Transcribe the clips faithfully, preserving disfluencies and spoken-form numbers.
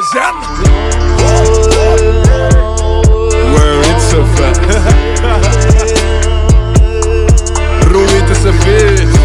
بزن وین سفر رویت سفید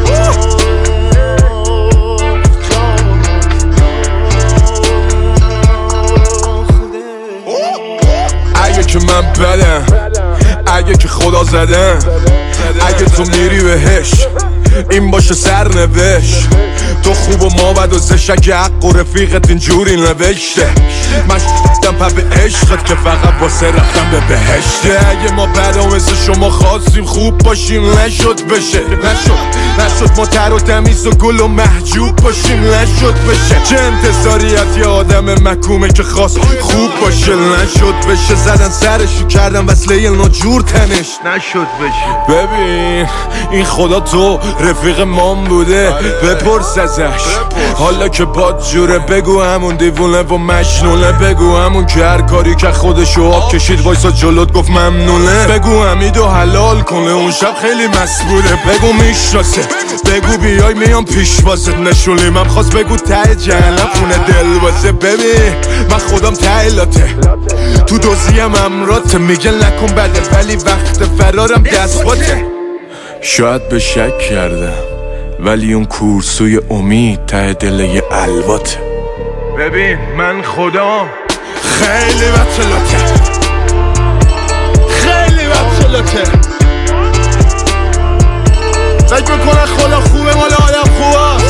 اگه که من بدم، اگه که خدا زدم، اگه تو میری بهش این باشه سرنوشت. تو خوب و ما بد و زشک حق و رفیقت اینجوری نوشته. من شدم پا به عشقت که فقط واسه رفتم به بهشته. اگه ما بدا مثل شما خواستیم خوب باشیم نشد بشه، نشد نشد ما تر و تمیز و گل و محجوب باشیم نشد بشه. چه انتظاریت یه آدم مکومه که خواست خوب باشه نشد بشه. زدن سرشو کردن وصله ناجور تنش نشد بشه. ببین این خدا تو رفیق مام بوده بپرس ازش حالا که باد جوره. بگو همون دیوونه و مجنونه، بگو همون که هر کاری که خودشو آب کشید وایسا جلوت گفت ممنونه. بگو حمیدو حلال کنه اون شب خیلی مست بوده. بگو میشناسه، بگو بیای میام پیش واسه نشونی من خواست. بگو ته جهنم خونه دل واسه. ببین من خودم ته لاته تو دوزیم امراته. میگه نکن بده ولی وقت فرارم دست باته. شاید به شک کردم ولی اون کورسوی امید ته دل یه الواته. ببین من خدا خیلی بچلاته، خیلی بچلاته. فکر میکنه خدا خوبه مال آدم خوبه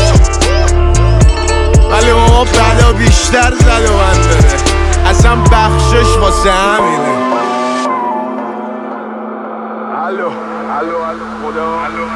ولی ما بلا بیشتر زد و من بره. اصلا بخشش واسه همینه. الو الو الو خدا الو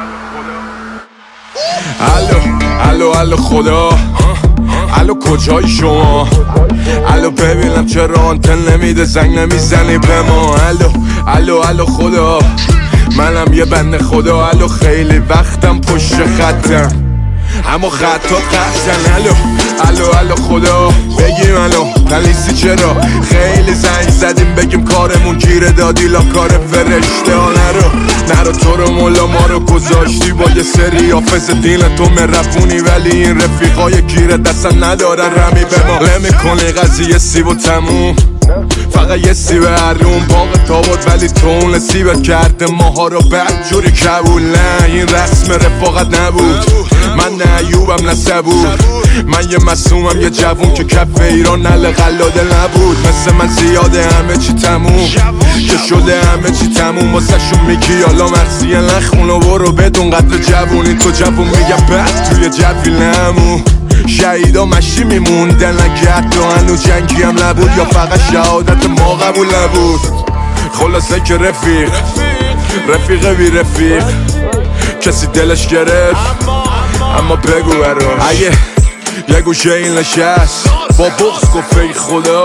الو الو خدا الو کجای شما؟ الو ببینم چرا آنتن نمیده زنگ نمیزنی به ما؟ الو الو الو خدا منم یه بنده خدا. الو خیلی وقتم پشت خطم اما خطا قطعن. الو الو الو خدا بگیم الو پلیسی چرا خیلی زنگ زدیم بگیم کارمون گیره دادی لا کار فرشته ها. نرو نرو تو رو مولا ما رو گذاشتی با یه سری حافظ دین تو مرفونی ولی این رفیقای گیره دستن ندارن رمی به ما. نمیکنی قضیه سیب و تموم فقط یه سیب هرون باغ تاباد ولی تو اون سیبت کرده ماها رو بدجوری کبول. نه این رسم رفاقت نبود. من نه ایوبم نه صبور، من یه مسومم یه جوون که کف ایران نل قلاده نبود. مثل من زیاده همه چی تموم که شده همه چی تموم. واسه شون میگی حالا مرسیه نخون و برو بدون قدر جوونی. تو جوون میگه بعد توی جوی نمون. شهیدا مشی میموندن نگرد و هنو جنگی هم نبود یا فقط شهادت ما قبول نبود. خلاصه که رفیق رفیق بی رفیق کسی دلش گرفت اما بگو برا. اگه یه گوشه این نشست با بغض گفت ای خدا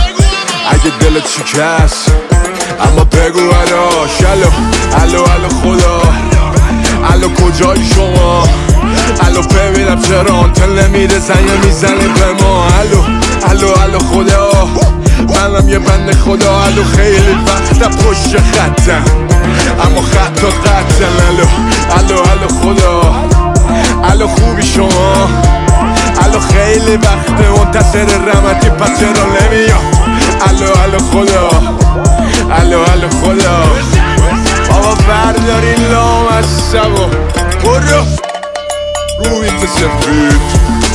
اگه دلت شکست اما بگو برا. الو الو الو خدا الو کجای شما؟ الو ببینم چرا آنتن نمیده زنگ میزنی به ما؟ الو الو الو خدا منم یه بنده خدا. الو خیلی وقتا پشت خطم اما خطا قطعن. الو الو الو خدا الو خوبی شما؟ الو خیلی وقت منتظر رحمتی پس چرا نمیام؟ الو الو خدا الو الو خدا بابا بردارین لام از سبا برو روی سفید